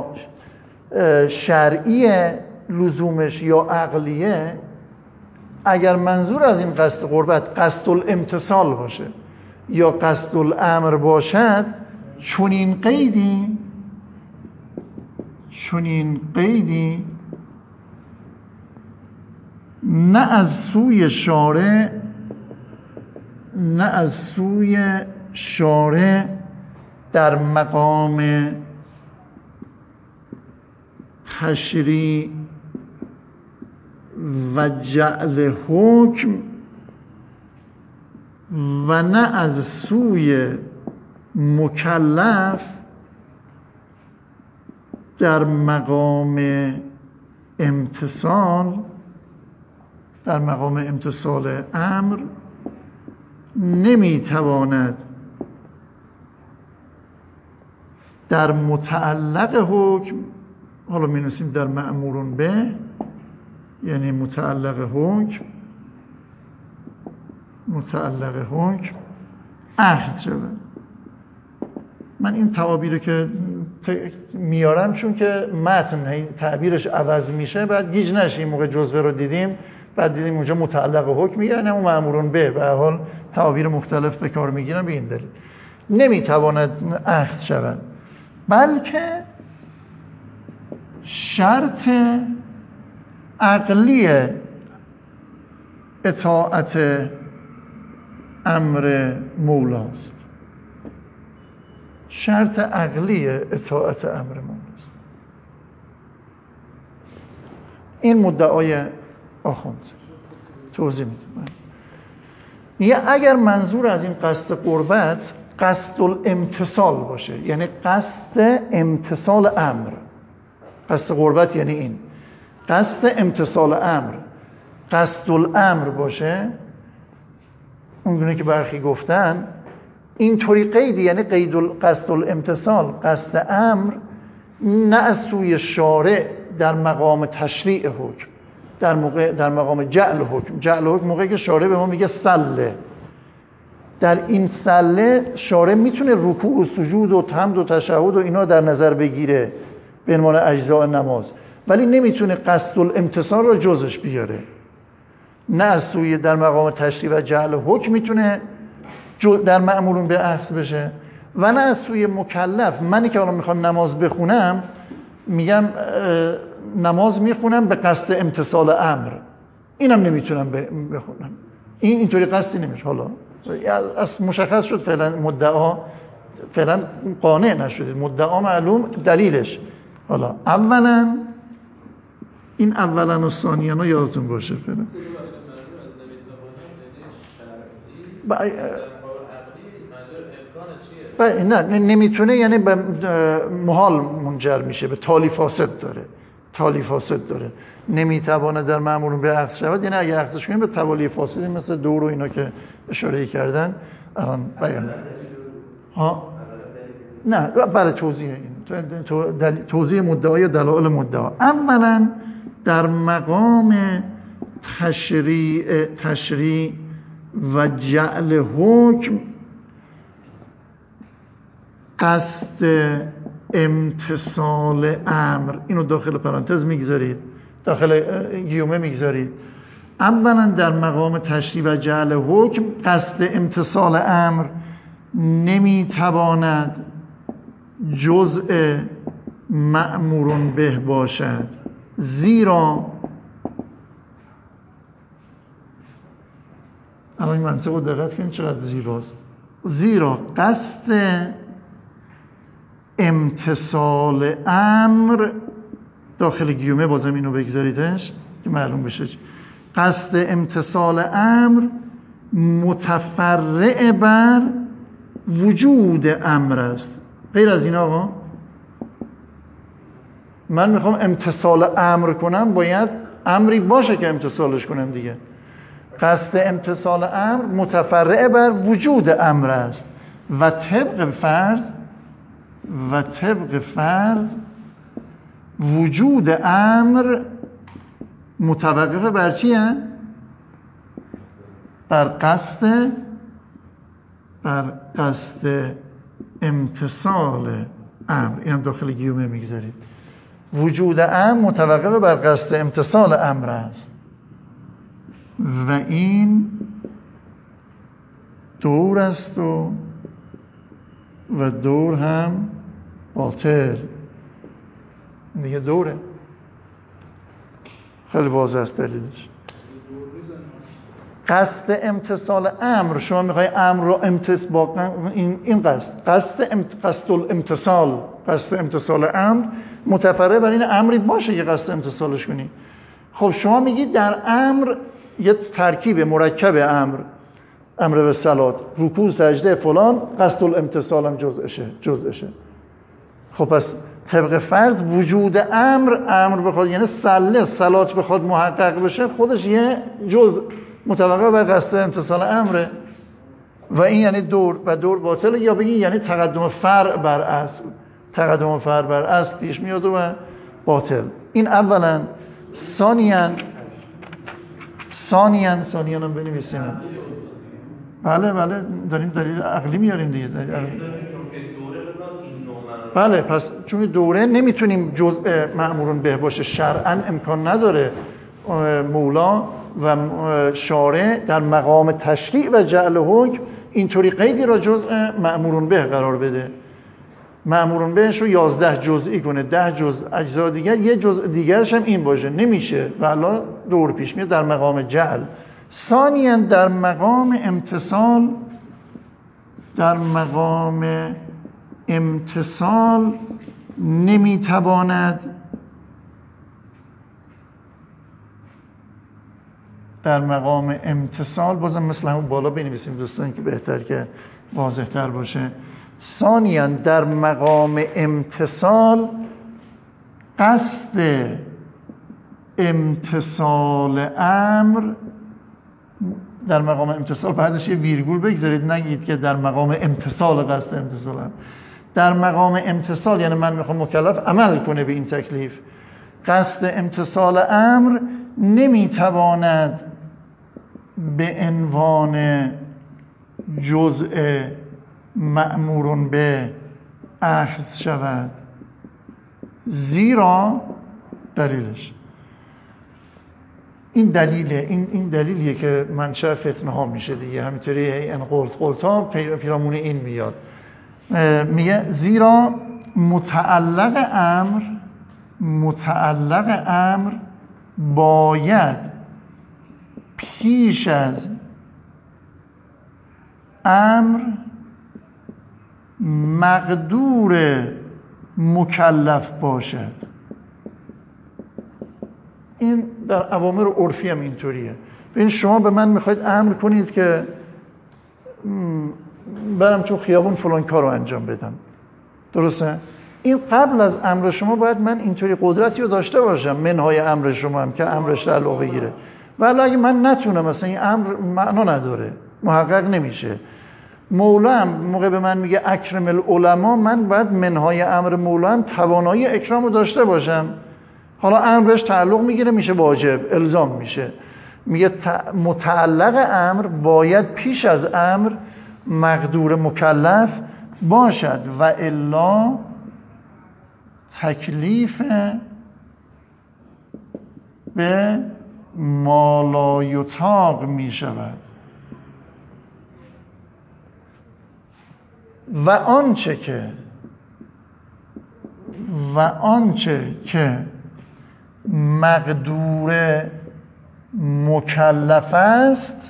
شرعی لزومش یا عقلیه، اگر منظور از این قصد قربت قصد الامتصال باشه یا قصد الامر باشد، چنین قیدی چنین قیدی نه از سوی شارع نه از سوی شارع در مقام تشریع و جعل حکم و نه از سوی مکلف در مقام امتصال در مقام امتصال امر نمیتواند در متعلق حکم، حالا می نویسیم در مأمورون به، یعنی متعلق حکم متعلق حکم اخذ شود. من این تعابیر رو که میارم چون که متن تعبیرش عوض میشه، بعد گیج نشه. این موقع جزوه رو دیدیم، بعد دیدیم اونجا متعلق حکم میگه، نه اون مأمورون به، به هر حال تعابیر مختلف به کار میگیرن. به این دلیل نمیتواند اخذ شود، بلکه شرط عقلی اطاعت امر مولاست. شرط عقلی اطاعت امر مولاست. این مدعای آخوند توضیح میدم. میگه اگر منظور از این قصد قربت قصد الامتصال باشه، یعنی قصد امتصال امر، قصد قربت یعنی این قصد امتصال امر، قصد الامر باشه، اونگونه که برخی گفتن اینطوری قیدی، یعنی قید قصد الامتصال، قصد امر، نه از سوی شارع در مقام تشریع حکم، در موقع در مقام جعل حکم. جعل حکم موقعی که شارع به ما میگه سله، در این سله شارع میتونه رکوع و سجود و حمد و تشهد و اینا در نظر بگیره به عنوان اجزاء نماز، ولی نمیتونه قصد الامتصال رو جزش بیاره. نه از سوی در مقام تشریع و جعل حکم میتونه در مأمورون به اخذ بشه، و نه از سوی مکلف. منی که الان میخوام نماز بخونم، میگم نماز میخونم به قصد امتصال امر، اینم نمیتونم بخونم. این اینطوری قصدی نمیشه. حالا از مشخص شد فعلا مدعا، فعلا قانع نشدید، مدعا معلوم، دلیلش. حالا اولا این اولا و ثانیانا یادتون باشه فعلا. با... نه نمیتونه، یعنی به محال منجر میشه، به تالی فاسد داره، تالی فاسد داره. نمیتوانه در مأمورون به اخذ شود، یعنی اگه اخذش کنیم به توالی فاسدی مثل دور و اینا که اشاره کردن الان بیان. ها نه برای توضیح این توضیح مدعا یا دلایل مدعا. اولا در مقام تشریع تشریع و جعل حکم قصد امتصال امر، اینو داخل پرانتز میگذارید، داخل گیومه میگذارید. اولا در مقام تشریع و جعل حکم قصد امتصال امر نمیتواند جزء مأمورون به باشد، زیرا الان این منطق رو دقت کنید چقدر زیباست. زیرا قصد امتصال امر، داخل گیومه بازم اینو بگذاریدش که معلوم بشه، قصد امتصال امر متفرع بر وجود امر است. غیر از این آقا، من میخوام امتصال امر کنم، باید امری باشه که امتصالش کنم دیگه. قصد امتصال امر متفرع بر وجود امر است و طبق فرض و طبق فرض وجود امر متوقف بر چیه؟ بر قصد بر قصد امتصال امر. اینم داخل گیومه میگذارید. وجود امر متوقف بر قصد امتصال امر است و این دور است و و دور هم باطل. دیگه دوره، خیلی واضح است دلیلش. قصد امتصال امر، شما میخوای امر رو امتصال با این این قصد قصد ام... قصد الامتصال، قصد امتصال امر متفرع بر این امری باشه که قصد امتصالش کنی. خب شما میگید در امر یه ترکیب مرکب امر، امر به صلات، رکوع، سجده، فلان، قصد الامتثال هم جزءشه جزءشه خب پس طبق فرض وجود امر امر بخواد یعنی صله صلات بخواد محقق بشه خودش یه جزء متوقع بر قصد امتثال امره و این یعنی دور و دور باطل، یا بگی یعنی تقدم فرع بر اصل، تقدم فرع بر اصل پیش میاد و باطل. این اولا. ثانیاً ثانیاً ثانیاً هم بنویسیم. بله بله داریم دلیل عقلی میاریم دیگه. بله پس چون دوره نمیتونیم جزء مأمورون به باشه، شرعاً امکان نداره مولا و شارع در مقام تشریع و جعل حکم اینطوری قیدی را جزء مأمورون به قرار بده. مأمورون بهش رو یازده جزئی کنه، ده جزء اجزا دیگر، یه جزء دیگرش هم این باشه، نمیشه و الا دور پیش میاد در مقام جعل. ثانیاً در مقام امتصال، در مقام امتصال نمیتواند در مقام امتصال بازم مثل همون بالا بنویسیم دوستان که بهتر که واضح تر باشه. ثانیاً در مقام امتصال قصد امتصال امر، در مقام امتصال بعدش یه ویرگول بگذارید، نگید که در مقام امتصال قصد امتصال امر. در مقام امتصال یعنی من میخوام مکلف عمل کنه به این تکلیف، قصد امتصال امر نمیتواند به عنوان جزء مأمورون به اخذ شود، زیرا دلیلش این دلیله، این این دلیلیه که منشأ فتنه ها میشه دیگه، همینطوری این قلت قلت ها پیرامون این میاد. میگه زیرا متعلق امر متعلق امر باید پیش از امر مقدور مکلف باشد. این در اوامر عرفی هم اینطوریه. ببین شما به من میخواید امر کنید که برم تو خیابون فلان کار رو انجام بدم، درسته؟ این قبل از امر شما باید من اینطوری قدرتی رو داشته باشم، منهای امر شما هم که امرش تعلق بگیره. ولی اگه من نتونم مثلا این امر معنا نداره، محقق نمیشه. مولا هم موقع به من میگه اکرم العلماء، من باید منهای امر مولا هم توانایی اکرام رو داشته باشم. حالا امر بهش تعلق میگیره میشه واجب، الزام میشه. میگه متعلق امر باید پیش از امر مقدور مکلف باشد و الا تکلیف به مالایطاق می شود. و آنچه که و آنچه که مقدور مکلف است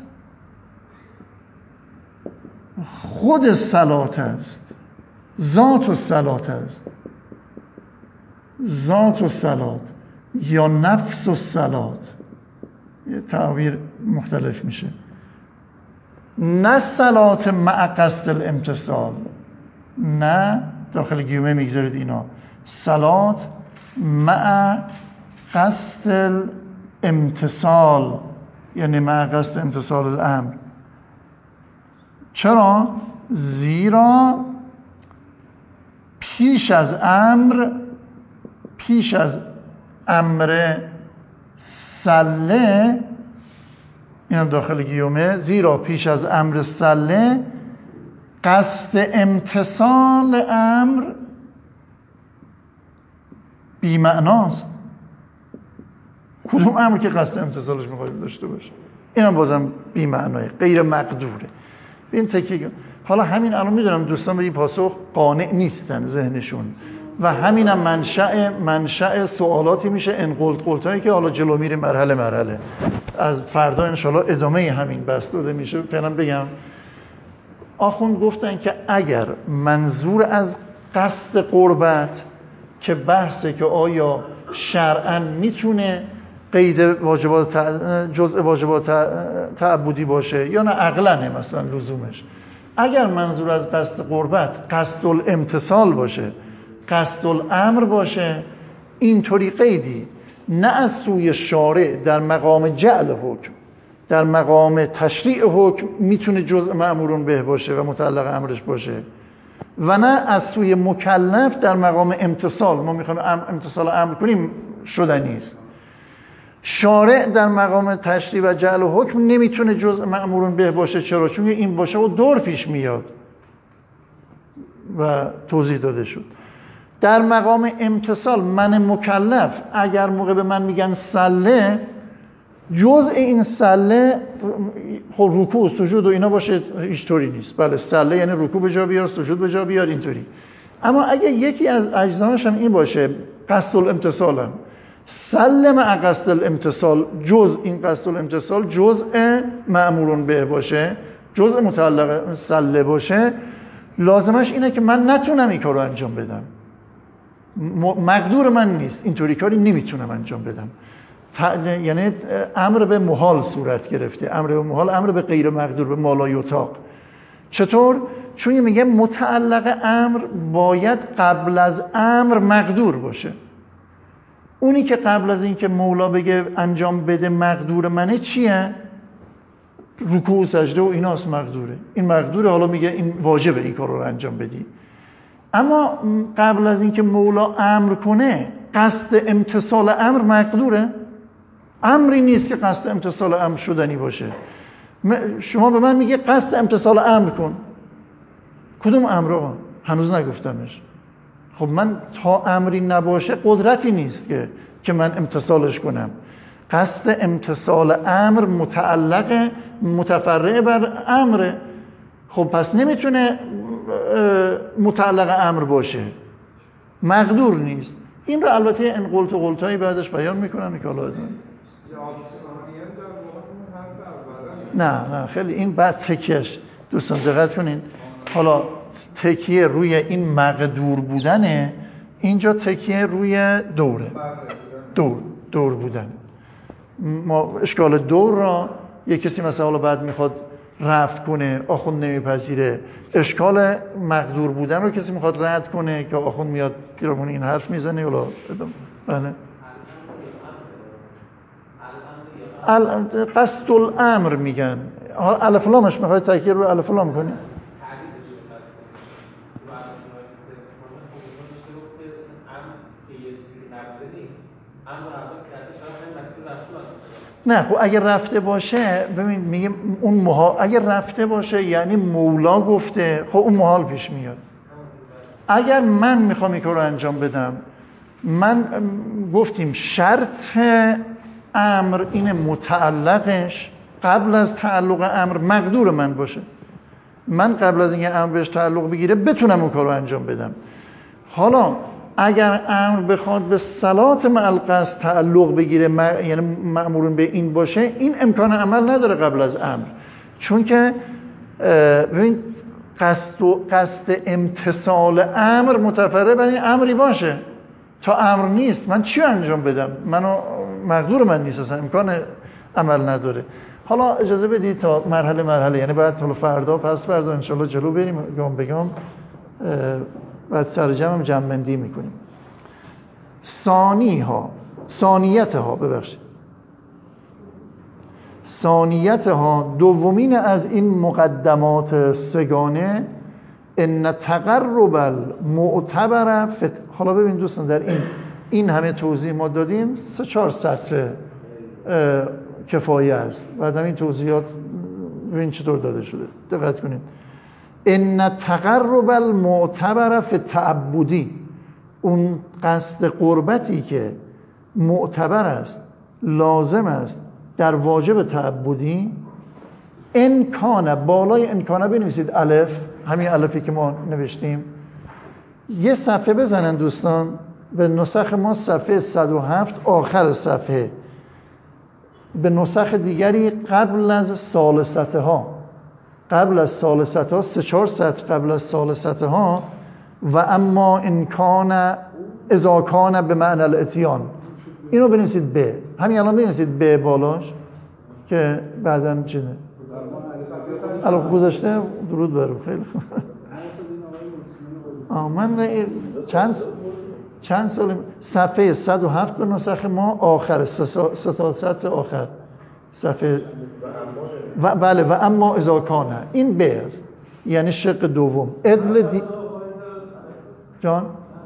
خود صلات است، ذات الصلات است، ذات الصلات یا نفس الصلات، یه تعبیر مختلف میشه. نه صلات مع قصد الامتصال، نه داخل گیومه میگذارید اینا، صلات مع قصد الامتصال یعنی مع قصد امتصال الامر. چرا؟ زیرا پیش از امر پیش از امر سله، این داخل گیومه، زیرا پیش از امر سله قصد امتصال امر بی معناست. کدوم امر که قصد امتصالش میخواید داشته باشه، این هم بازم بی معناه، غیر مقدوره. این تکیه. حالا همین الان میدونم دوستان به این پاسخ قانع نیستن ذهنشون و همین هم منشأ منشأ سوالاتی میشه ان قلت قلتایی که حالا جلو میریم مرحله مرحله. از فردا انشالله ادامه همین بحث داده میشه. فعلا بگم آخوند گفتن که اگر منظور از قصد قربت که بحثه که آیا شرعاً میتونه قید واجبات جزء واجبات تعبدی باشه یا نه عقلنه مثلا لزومش. اگر منظور از قصد قربت قصد الامتثال باشه، قصد الامر باشه، اینطوری قیدی نه از سوی شارع در مقام جعل حکم، در مقام تشریع حکم میتونه جزء مأمورون به باشه و متعلق امرش باشه، و نه از سوی مکلف در مقام امتصال، ما میخوایم امتصال امر کنیم شدنی است. شارع در مقام تشریع و جعل و حکم نمیتونه جزء مأمورون به باشه. چرا؟ چون این باشه و دور پیش میاد و توضیح داده شد. در مقام امتصال من مکلف اگر موقع به من میگن سله، جزء این سله خب رکوع سجود و اینا باشه هیچ طوری نیست. بله سله یعنی رکوع به جا بیار، سجود به جا بیار، اینطوری. اما اگه یکی از اجزاش هم این باشه قصد الامتصال هم سلم قصد الامتصال، جزء این قصد الامتصال جزء مأمورون به باشه، جزء متعلق سله باشه، لازمش اینه که من نتونم این کارو انجام بدم، مقدور من نیست، اینطوری کاری نمیتونم انجام بدم. یعنی امر به محال صورت گرفته، امر به محال، امر به غیر مقدور، به مالایطاق. چطور؟ چون میگه متعلق امر باید قبل از امر مقدور باشه. اونی که قبل از این که مولا بگه انجام بده مقدور منه چیه؟ رکوع و سجده و ایناست مقدوره. این مقدوره، حالا میگه این واجبه این کار رو انجام بدی. اما قبل از این که مولا امر کنه قصد امتصال امر مقدوره؟ امری نیست که قصد امتصال امر شدنی باشه. شما به من میگه قصد امتصال امر کن، کدوم امر آقا؟ هنوز نگفتمش. خب من تا امری نباشه قدرتی نیست که که من امتصالش کنم. قصد امتصال امر متعلق متفرع بر امره. خب پس نمیتونه متعلق امر باشه، مقدور نیست. این رو البته این قلت و قلتایی بعدش بیان میکنن که حالا نه نه خیلی این بعد تکیهش دوستان دقت کنین. حالا تکیه روی این مقدور بودنه، اینجا تکیه روی دوره، دور دور بودن. ما اشکال دور را یک کسی مثلا حالا بعد میخواد رفع کنه، آخوند نمیپذیره. اشکال مقدور بودن رو کسی میخواد رد کنه که آخوند میاد پیرامون این حرف میزنه. حالا بله قصد الامر میگن. الف لامش میخواد تکیه رو الف لام کنی؟ نه خب اگر رفته باشه، ببین میگه اون محال، اگر رفته باشه یعنی مولا گفته، خب اون محال پیش میاد. اگر من میخوام این کار رو انجام بدم، من گفتیم شرط امر این متعلقش قبل از تعلق امر مقدور من باشه. من قبل از اینکه امر بهش تعلق بگیره بتونم اون کار رو انجام بدم. حالا اگر امر بخواد به صلات مع القصد تعلق بگیره، م... یعنی مأمورون به این باشه، این امکان عمل نداره قبل از امر. چون که ببین قصد و قصد امتصال امر متفرع بر این امری باشه. تا امر نیست من چی انجام بدم؟ منو مقدور من نیست، اصلا امکان عمل نداره. حالا اجازه بدید تا مرحله مرحله، یعنی بعد حالا فردا پس فردا انشالله جلو بریم گام به گام، بعد سر جمع هم جمع بندی میکنیم. ثانی ها ثانیت ها ببخشید ثانیت ها دومین از این مقدمات سگانه ان تقرب المعتبر فت... حالا ببین دوستان در این این همه توضیح ما دادیم، سه چهار سطر کفایه است. بعد هم این توضیحات ببین چطور داده شده، دقت کنید. ان تقرب المعتبر فی تعبدی، اون قصد قربتی که معتبر است، لازم است در واجب تعبدی، انکانه، بالای انکانه بنویسید الف، همین الفی که ما نوشتیم. یه صفحه بزنن دوستان به نسخ ما، صفحه صد و هفت آخر صفحه، به نسخ دیگری قبل از ثالثته ها، قبل از ثالثته ها، سه چهار سطر قبل از ثالثته ها، و اما انکان اذا کان به معنی الاتیان. اینو بنویسید ب، همین الان بنویسید ب بالاش که بعداً چیه الان گذاشته. درود بر او. خیلی خوب. من چند چند سال صفحه صد و هفت به نسخ ما آخر سه تا سطر آخر صفحه و بله و اما اذا کان، این ب است یعنی شق دوم. ادل دی جان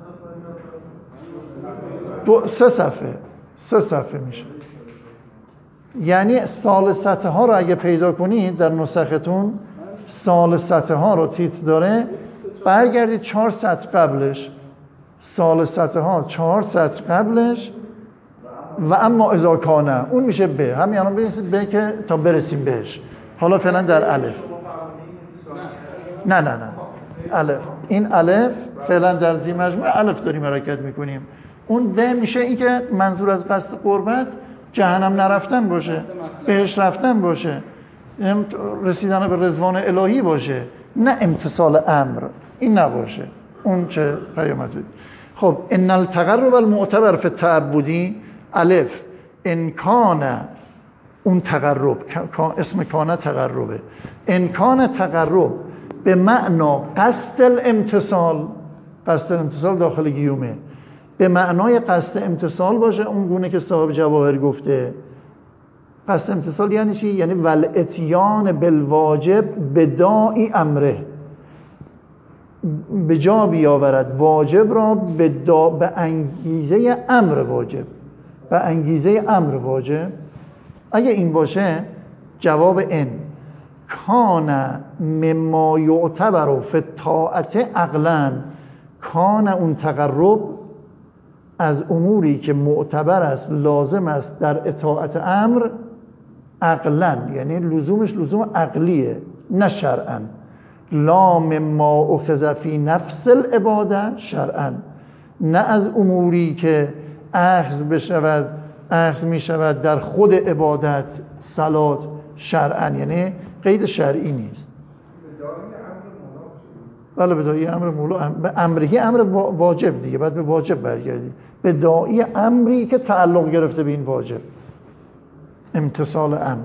دو سه صفحه سه صفحه میشه. یعنی ثالثه ها رو اگه پیدا کنید در نسختون، ثالثه ها رو تیتر داره، برگردید چهار سطر قبلش، ثالثه ها چهار سطر قبلش و اما اذا کان، اون میشه ب. همین الان بنویسید ب که تا برسیم بهش. حالا فعلا در الف. نه نه نه الف، این الف فعلا در زی مجموعه الف داریم حرکت میکنیم. اون ب میشه این که منظور از قصد قربت جهنم نرفتن باشه، بهش رفتن باشه، رسیدن به رضوان الهی باشه، نه امتثال امر این نباشه. اون چه پیامده. خب ان التقرب المعتبر فی التعبدی الف ان کان، اون تقرب اسم کان تقربه، ان کان تقرب به معنا قصد الامتصال، قصد الامتصال داخل گیومه، به معنای قصد امتصال باشه، اون گونه که صاحب جواهر گفته. قصد امتصال یعنی چی؟ یعنی والاتیان بالواجب بداعی امره، به جا بیاورد واجب را به, دا... به انگیزه امر واجب، به انگیزه امر واجب. اگه این باشه جواب ان کان مما یعتبر فی الطاعت عقلا، کان اون تقرب از اموری که معتبر است، لازم است در اطاعت امر، عقلا یعنی لزومش لزوم عقلیه نه شرعا. لا مما اخذ فی نفس العباده شرعا، نه از اموری که اخذ بشود اخذ می شود در خود عبادت صلات شرعا، یعنی قید شرعی نیست. بله به داعی امر مولا، به امری امر واجب دیگه، بعد به واجب برگردی، به داعی امری که تعلق گرفته به این واجب، امتصال امر.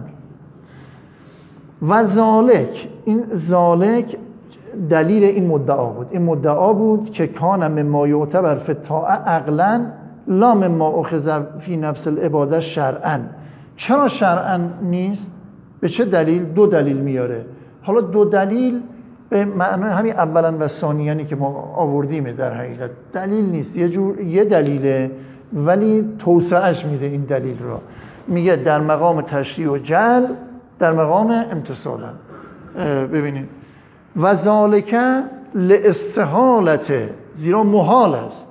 و ذالک، این ذالک دلیل این مدعا بود. این مدعا بود که کان مما یعتبر فی الطاعه عقلا لا مما اخذ فی نفس العباده شرعا. چرا شرعا نیست؟ به چه دلیل؟ دو دلیل میاره. حالا دو دلیل به معنای همین اولا و ثانیانی که ما آوردیمه. در حقیقت دلیل نیست، یه جور یه دلیله ولی توسعهش میده این دلیل را. میگه در مقام تشریع و جعل، در مقام امتصال. ببینید و ذالک لاستحالت، زیرا محال است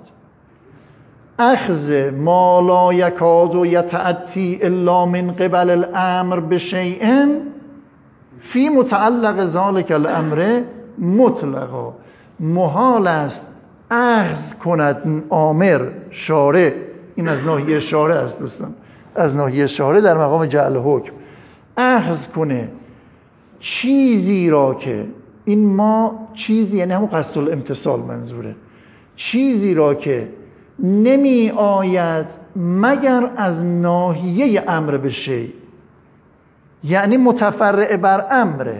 اخذ ما لا یکاد و یتأتی الا من قبل الامر بشیء فی متعلق ذالک الامر مطلقا. محال است اخذ کند آمر شارع، این از ناحیه شارع است دوستان، از ناحیه شارع در مقام جعل حکم، اخذ کنه چیزی را که این ما چیزی یعنی همون قصد الامتصال منظوره، چیزی را که نمی آید مگر از ناحیه امر به شی، یعنی متفرع بر امره،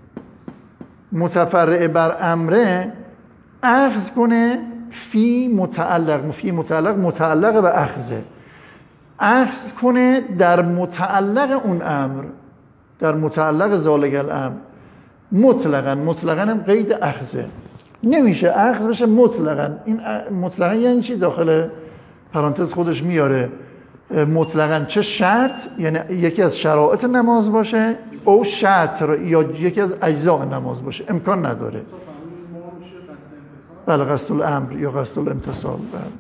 متفرع بر امره اخذ کنه فی متعلق، فی متعلق متعلق به اخذه، اخذ کنه در متعلق اون امر، در متعلق ذالک الامر مطلقاً. مطلقاً هم قید اخذه، نمیشه اخذ بشه مطلقاً. این مطلقاً یعنی چی؟ داخل پرانتز خودش میاره مطلقاً چه شرط، یعنی یکی از شرایط نماز باشه، او شطر یا یکی از اجزاء نماز باشه، امکان نداره. بله قصد الامر یا قصد الامتصال.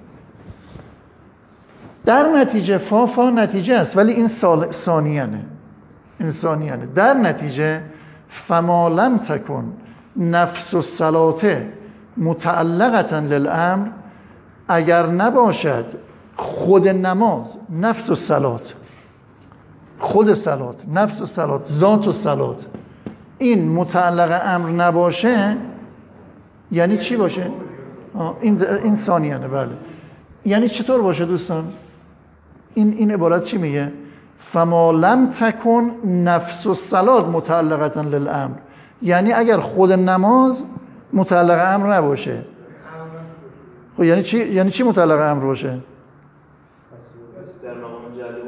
در نتیجه فا فا نتیجه است ولی این ثانیانه، این ثانیانه. در نتیجه فما لم تکن نفس الصلاه متعلقه للامر، اگر نباشد خود نماز، نفس الصلاه، خود صلات، نفس الصلاه، ذات الصلاه، این متعلق امر نباشه، یعنی چی باشه؟ این این ثانیانه. بله یعنی چطور باشه دوستان؟ این این عبارت چی میگه؟ فما لم تکن نفس الصلات متعلقه للامر، یعنی اگر خود نماز متعلق امر نباشه. خب یعنی چی؟ یعنی چی متعلق امر باشه؟ در مقام جلوه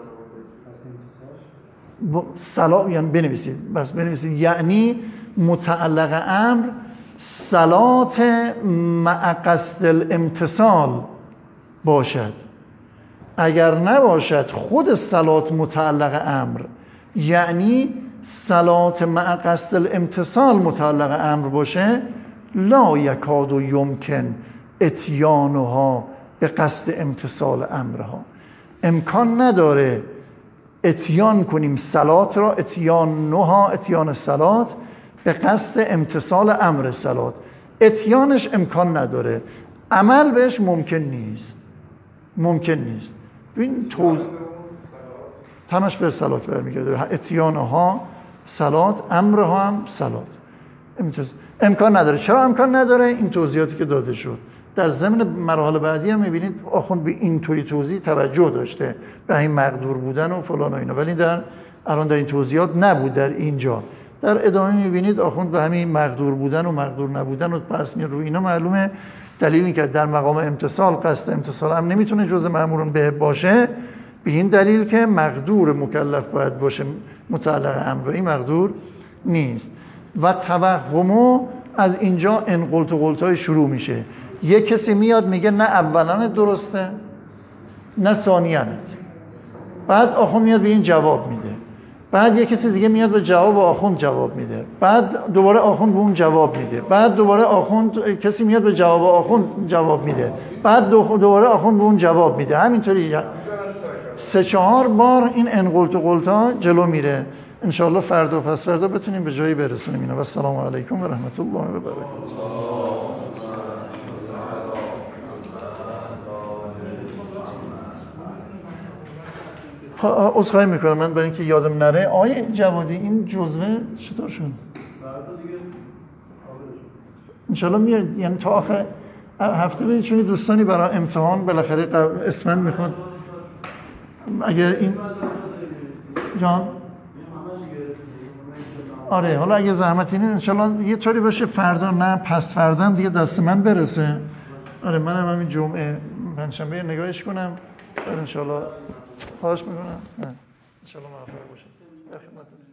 صلات یعنی بنویسید، بس بنویسید یعنی متعلق امر صلات مع قصد الامتصال باشد. اگر نباشد خود صلات متعلق امر، یعنی صلات مع قصد الامتصال متعلق امر باشه، لا یکاد و یمکن اتیانها به قصد امتصال امرها. امکان نداره اتیان کنیم صلات را، اتیان نها اتیان صلات به قصد امتصال امر صلات. اتیانش امکان نداره، عمل بهش ممکن نیست، ممکن نیست. این توز تمش به صلات برمیگرده، اتیانها صلات، امرها هم صلات. امتز... امکان نداره. چرا امکان نداره؟ این توضیحاتی که داده شد. در ضمن مراحل بعدی هم میبینید آخوند به اینطوری توضیح توجه داشته به این مقدور بودن و فلان و اینا، ولی در الان در این توضیحات نبود. در اینجا در ادامه میبینید آخوند به همین مقدور بودن و مقدور نبودن و پس میاد رو اینا. معلومه دلیلی که در مقام امتصال قصد امتصال هم نمیتونه جزء مأمورون به باشه، به این دلیل که مقدور مکلف باید باشه متعلق امر، این مقدور نیست. و توهمو از اینجا انقلت و قلتای شروع میشه. یه کسی میاد میگه نه اولانت درسته نه ثانیانت، بعد آخوند میاد به این جواب میده، بعد یه کسی دیگه میاد به جواب آخوند جواب میده، بعد دوباره آخوند به اون جواب میده، بعد دوباره آخوند کسی میاد به جواب آخوند جواب میده، بعد دوباره آخوند به اون جواب میده. همینطوری سه چهار بار این انقلت و قلتا جلو میره. انشاءالله فردا و پس فردا بتونیم به جایی برسونیم اینا. و السلام علیکم و رحمت الله و برکاته. عذرخواهی میکنم من برای اینکه یادم نره. آیه جوادی این جزوه چطور شد؟ انشالله میاد، یعنی تا آخر هفته بدید، چون دوستانی برای امتحان بالاخره اسفند میخواد. اگه این جان آره، حالا اگه زحمت اینه انشالله یه طوری باشه فردا نه پس فردا هم دیگه دست من برسه. آره منم همین جمعه پنجشنبه نگاهش کنم. آره انشالله خواهش میکنم. انشالله موفق باشید.